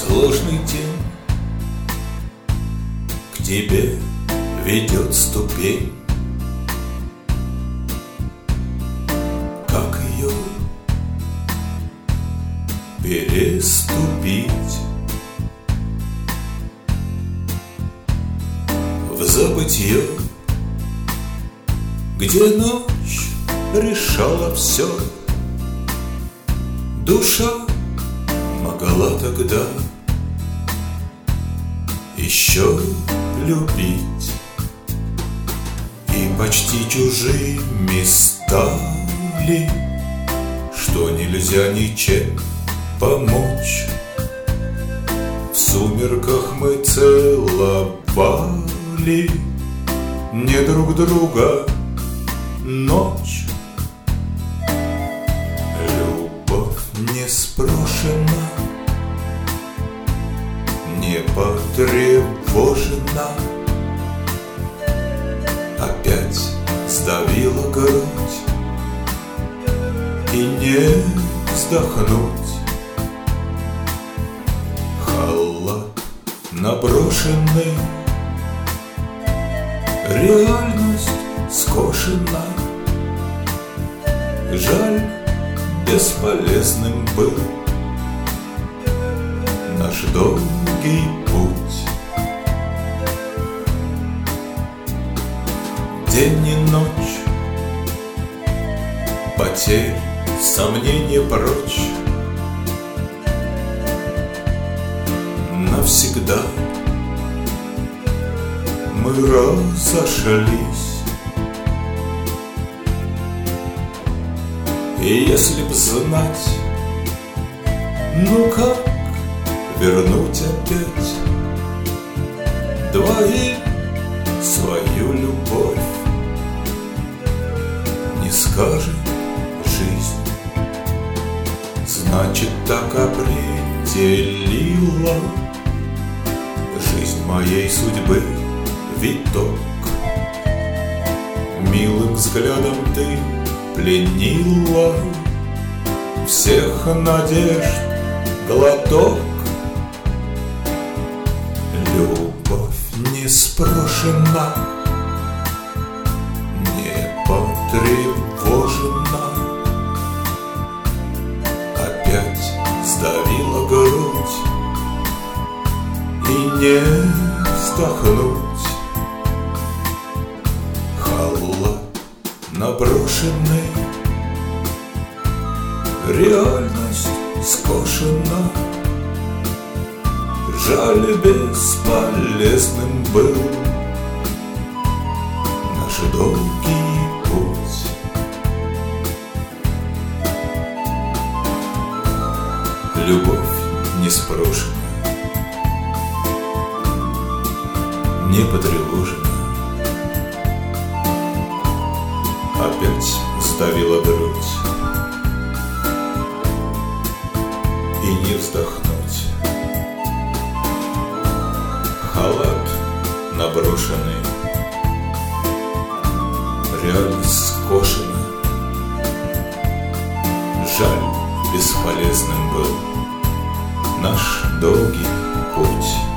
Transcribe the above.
Сложный день, к тебе ведет ступень. Как ее переступить? В забытье, где ночь решала все. Душа могла тогда еще любить. И почти чужими стали, что нельзя ничем помочь. В сумерках мы целовали не друг друга ночь. Любовь не спрошена, не потревожена, опять сдавила грудь, и не вздохнуть. Халат наброшенный, реальность скошена. Жаль, бесполезным был наш долгий путь. День и ночь, потерь, сомнения прочь. Навсегда мы разошлись. И если б знать, ну как вернуть опять двоим свою любовь, не скажет жизнь. Значит, так определила жизнь моей судьбы виток. Милым взглядом ты пленила всех надежд глоток. Любовь не спрошена, не потревожена, опять сдавила грудь, и не вздохнуть. Халат наброшенный, реальность скошена. Жаль, бесполезным был наш долгий путь. Любовь не спрошена, не потревожена, опять сдавила грудь, и не вздохнуть. Халат наброшенный, реальность скошена. Жаль, бесполезным был наш долгий путь.